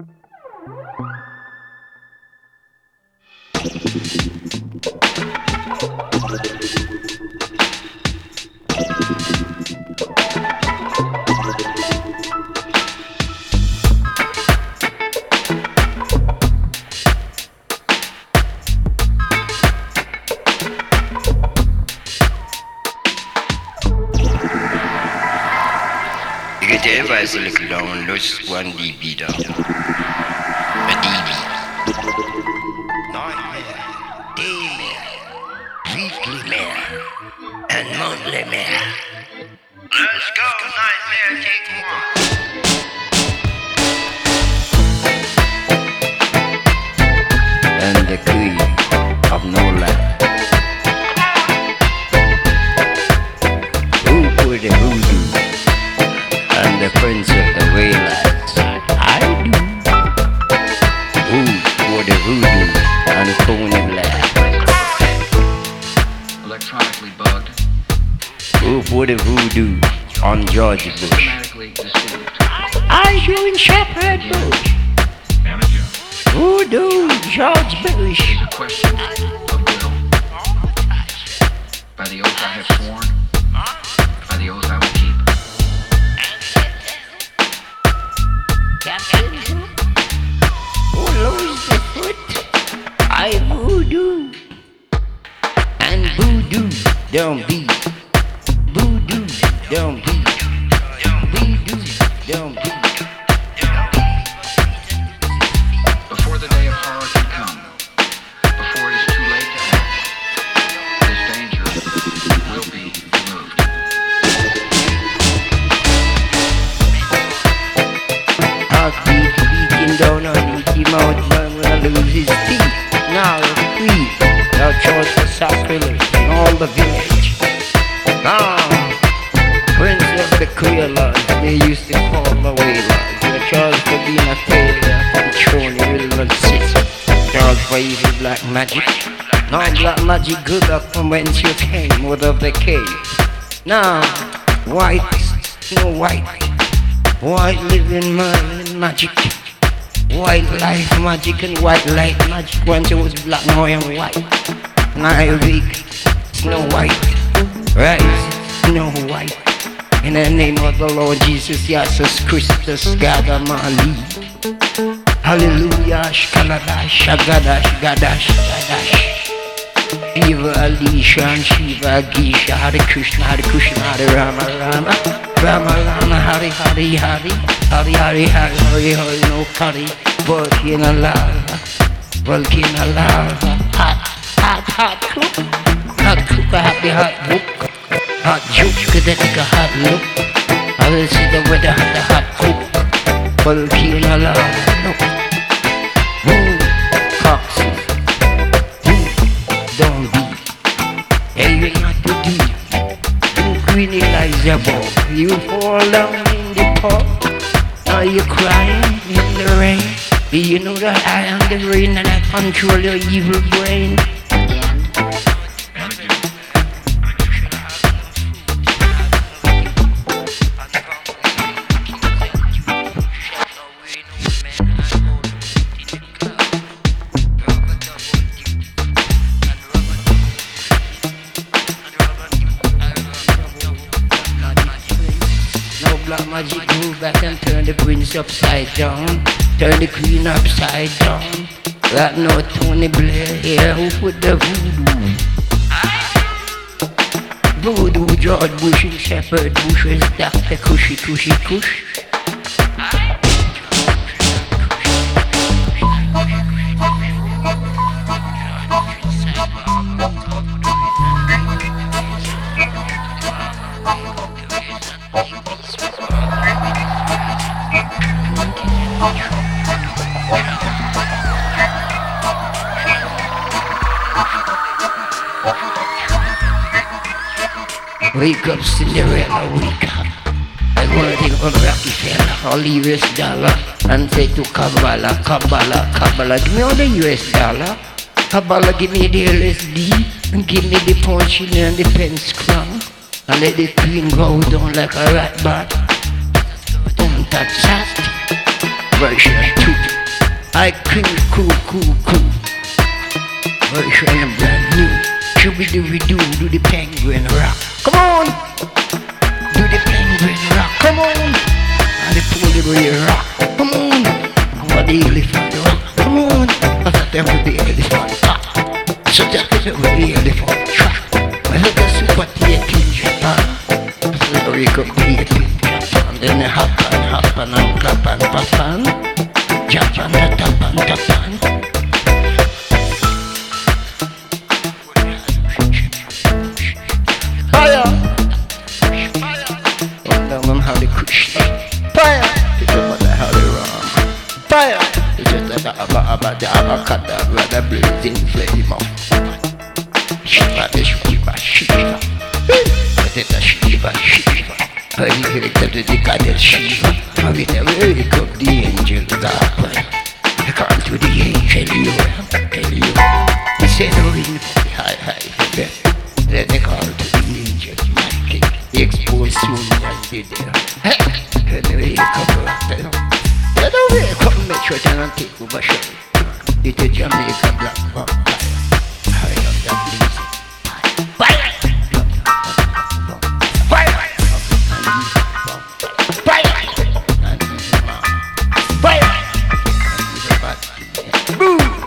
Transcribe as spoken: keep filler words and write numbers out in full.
Der weiße Clown lust one D B da. A D B. Nightmare, daymare, weekly mare, and monthly mare. Let's go, nightmare, take one. And the queen of no land. Who put the voodoo? And the prince of the waylands, I do. Who for the voodoo and Tony Black? Electronically bugged. Who for the voodoo on George Bush? Systematically deceived. I do in Shepherd Bush. Voodoo George Bush. It is a question of will. By the oath I have sworn, by the oath I will keep. Who lose the foot? I voodoo. And voodoo don't beat. Voodoo don't beat. Voodoo don't beat. Before the day of horror can come, before it is too late to act, this danger will be removed. Heartbeat beating down on Mickey Mouse, man, when I lose his teeth. Now you're free. Now charge for sacrilege in all the village. Now, prince of the Creolans, they used to call the whalers. You're charged for being a failure, the throne you will not sit. Charged for evil black magic. Now black magic good up from whence you came, out of the cave. Now, white, no white. White living man magic. White life magic and white light magic. Once it was black, now I am white. Now I wake, Snow White. Rise, Snow White. In the name of the Lord Jesus, Jesus Christus, God Almighty. Hallelujah, Shkaladash, Shagadash, Gadash, Gadash. Shiva, Alisha, and Shiva, Gisha, Hare Krishna, Hare Krishna, Hare Rama, Rama, Rama, Rama, Hare, Hare, Hare, Hare, Hare, Hare, Hare, Hare, no curry, volcano lava, volcano lava, hot, hot, hot cook, hot cook, a happy hot book, hot juke, that take a hot look. I will see the weather, the hot cook, volcano lava, look, boom, coxes. Don't be, hey, you not to do. You Queen Elizabeth, you fall down in the pot. Are you crying in the rain? You know that I am the rain and I control your evil brain. Black magic move back and turn the prince upside down. Turn the queen upside down. That no Tony Blair here who put the voodoo. Voodoo George Bush and Shepherd Bush is Doctor Cushy Cushy Cush. Wake up, Cinderella, wake up. I wanna take up a Rockefeller, all U S dollar, and say to Kabbalah, Kabbalah, Kabbalah, give me all the U S dollar. Kabbalah, give me the L S D, and give me the punching and the pence crown, and let the queen go down like a rat bat. Don't touch that. Version two. I cool, cool, cool, cool. Version of brand new. Shooby dooby doo, do the penguin rock. Come on! Do the penguin rock, come on! And the polar bear rock, come on! And what the elephant rock, come on! And that them with the elephant rock. So that is where the elephant track. I look at super theater in Japan. So the Rico theater in Japan. Then they hop and hop and and clap and pop and Japan, da tap and tap and fire! Don't tell them how they push fire! It's about the how they run fire! It's just like the abba abba the abacadabra the blazing flame of Shiva the Shiva Shiva But it's a Shiva Shiva I hear it to the decadal Shiva I will never wake up the angel God I come to the angel you tell you He said no in the high high heaven Then they call to the angel my king He exposed soon as they did Hey, when they wake up they don't They don't wake up make sure they don't take over show It's a Jamaica black vampire I love that music Fire! Fire! Fire! Fire! Boom!